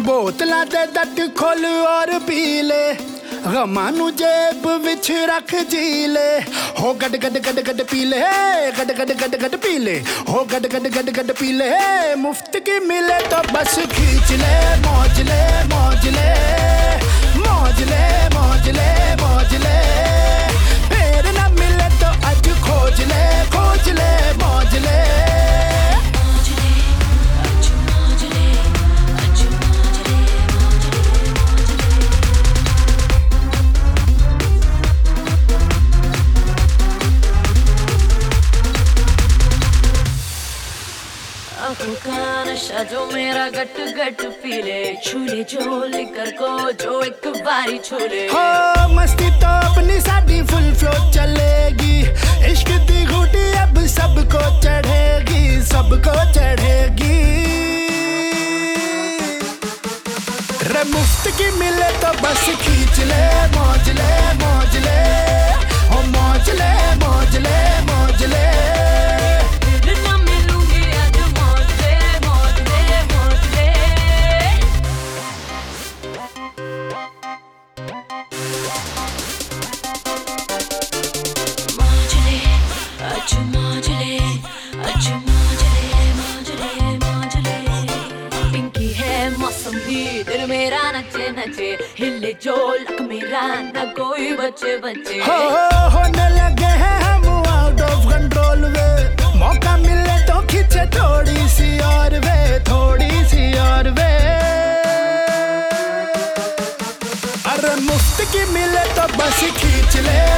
बोतलां दे that खोल और P ले, गमां नू जेब विच रख जी ले। हो गड गड गड गड पी ले, गड गड गड गड पी ले, हो गड गड गड गड पी ले। मुफ्त की मिले तो बस खींच ले, मौज ले मौज ले, मौज ले मौज ले मौज ले। फिर ना मिले तो अज खोज ले, खोज ले मौज ले। आंखों का नशा जो मेरा गट गट पी ले, छूले जो लिकर को जो एक बारी छूले। हो मस्ती तो अपनी साडी फुल फ्लो चलेगी, इश्क दी घूटी अब सबको चढ़ेगी, सबको चढ़ेगी। रे मुफ्त की मिले तो बस खींच ले, मौज ले मौज ले, ओ मौज ले मौज ले मौज ले। दिल मेरा नचे नचे, हिले जो लक मेरा ना कोई बचे बचे। होने लगे हैं हम आउट ऑफ कंट्रोल वे, मौका मिले तो खींचे थोड़ी सी और वे, थोड़ी सी और वे। अरे मुफ्त की मिले तो बस खींच ले।